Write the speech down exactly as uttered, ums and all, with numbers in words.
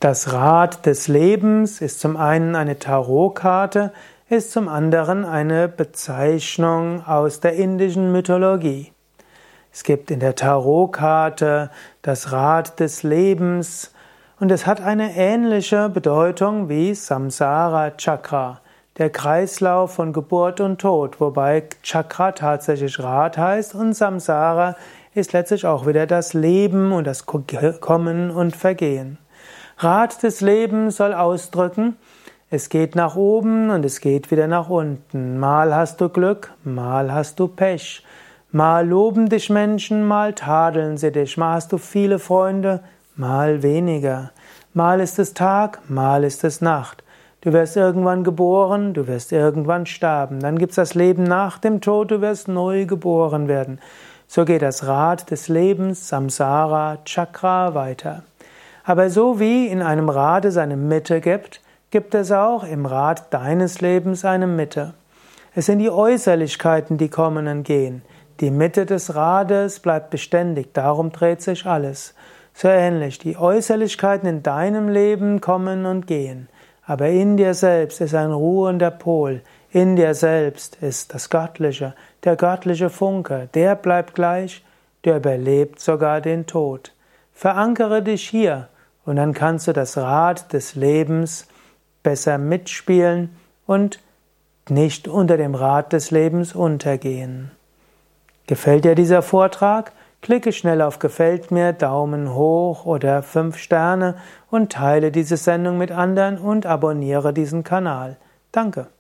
Das Rad des Lebens ist zum einen eine Tarotkarte, ist zum anderen eine Bezeichnung aus der indischen Mythologie. Es gibt in der Tarotkarte das Rad des Lebens und es hat eine ähnliche Bedeutung wie Samsara Chakra, der Kreislauf von Geburt und Tod, wobei Chakra tatsächlich Rad heißt und Samsara ist letztlich auch wieder das Leben und das Kommen und Vergehen. Rad des Lebens soll ausdrücken, es geht nach oben und es geht wieder nach unten. Mal hast du Glück, mal hast du Pech. Mal loben dich Menschen, mal tadeln sie dich. Mal hast du viele Freunde, mal weniger. Mal ist es Tag, mal ist es Nacht. Du wirst irgendwann geboren, du wirst irgendwann sterben. Dann gibt es das Leben nach dem Tod, du wirst neu geboren werden. So geht das Rad des Lebens, Samsara, Chakra weiter. Aber so wie in einem Rad es eine Mitte gibt, gibt es auch im Rad deines Lebens eine Mitte. Es sind die Äußerlichkeiten, die kommen und gehen. Die Mitte des Rades bleibt beständig, darum dreht sich alles. So ähnlich, die Äußerlichkeiten in deinem Leben kommen und gehen. Aber in dir selbst ist ein ruhender Pol. In dir selbst ist das Göttliche, der göttliche Funke, der bleibt gleich, der überlebt sogar den Tod. Verankere dich hier und dann kannst du das Rad des Lebens besser mitspielen und nicht unter dem Rad des Lebens untergehen. Gefällt dir dieser Vortrag? Klicke schnell auf Gefällt mir, Daumen hoch oder fünf Sterne und teile diese Sendung mit anderen und abonniere diesen Kanal. Danke.